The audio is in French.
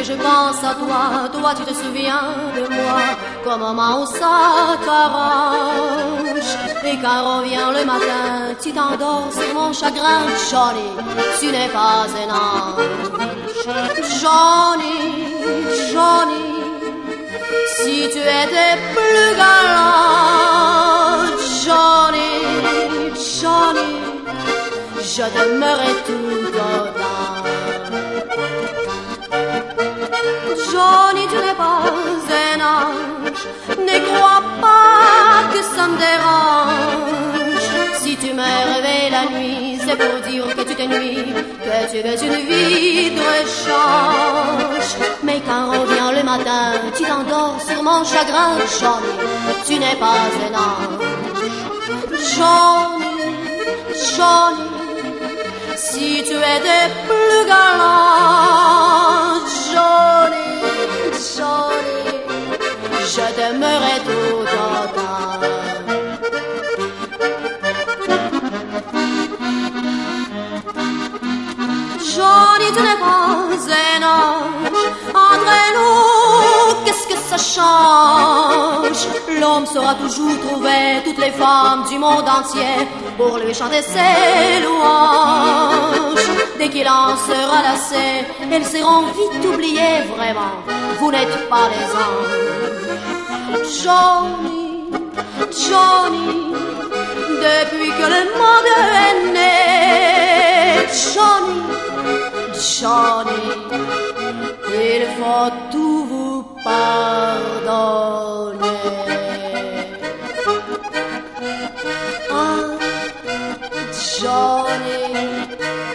je pense à toi, toi tu te souviens de moi, qu'au moment où ça t'arrange. Et quand revient le matin, tu t'endors sur mon chagrin. Johnny, tu n'es pas un ange. Johnny, Johnny, si tu étais plus galant. Johnny, Johnny, je t'aimerais tout autant. Johnny, tu n'es pas un ange, ne crois pas que ça me dérange. Si tu me réveilles la nuit, c'est pour dire que tu t'ennuies, que tu veux une vie de rechange. Mais quand revient le matin, tu t'endors sur mon chagrin. Johnny, tu n'es pas un ange. Johnny, Johnny, si tu étais plus galant. Johnny, Johnny, je t'aimerais tout autant. Johnny, tu n'es pas un ange. Entre nous, qu'est-ce que ça change? L'homme saura toujours trouver toutes les femmes du monde entier pour lui chanter ses louanges. Dès qu'il en sera lassé, elles seront vite oubliées. Vraiment, vous n'êtes pas les anges. Johnny, Johnny, depuis que le monde est né. Johnny, Johnny, il faut tout vous pardonner. Ah, Johnny,